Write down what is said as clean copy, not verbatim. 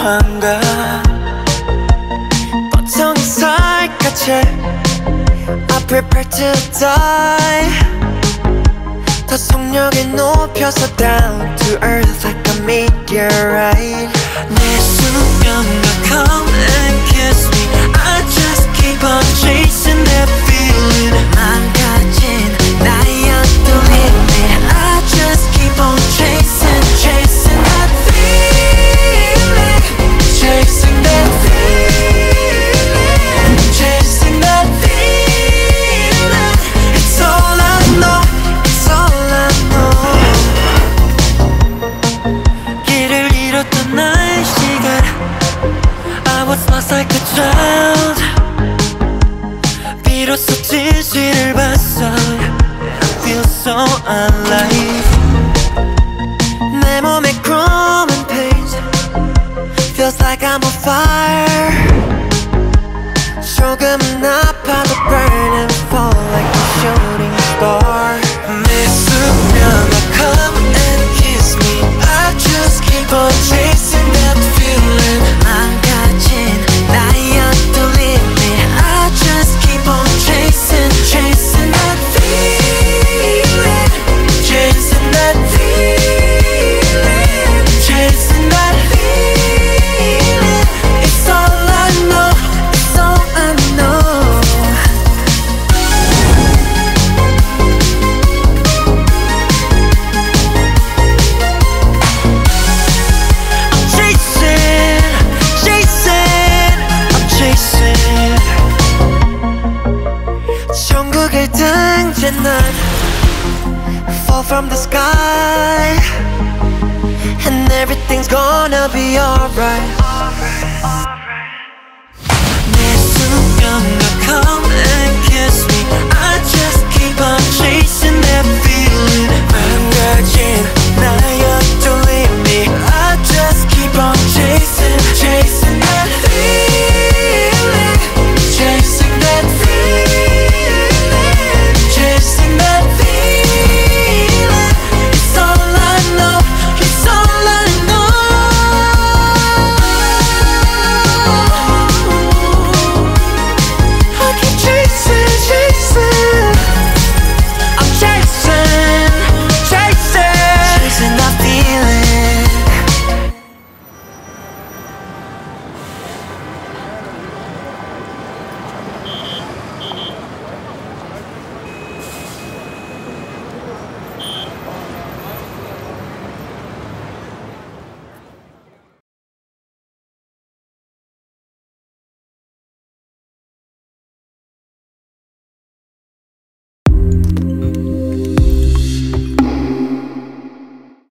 필요한가. 보통 살갗에 I prepare to die. 더 속력을 높여서 down to earth like a meteorite. 내 수면과 come and kiss me. I just keep on chasing that feeling. 망가진 나의 어떤 limit. I just keep on chasing, chasing that feeling. Chasing that feeling. Chasing that feeling. It's all I know, it's all I know. 길을 잃었던 나의 시간. I was lost like a child. 비로소 진실을 봤어. I feel so alive. 내 몸에 chrome and paint. Feels like I'm on fire. 조금은 아파도 burn and fall like a shooting star. 내 수면에 come and kiss me. I just keep on chasing that feeling. 망가진 나의 어떤 limit. I just keep on chasing, chasing that feeling. Chasing that feeling. Chasing that feeling. It's all I know, it's all I know. I'm chasing, chasing, I'm chasing. 천국을 등진 난 fall from the sky. And everything's gonna be alright. 내 수면과 come and kiss me. I just keep on chasing that feeling. 망가진 나의 어떤 limit. I just keep on chasing, chasing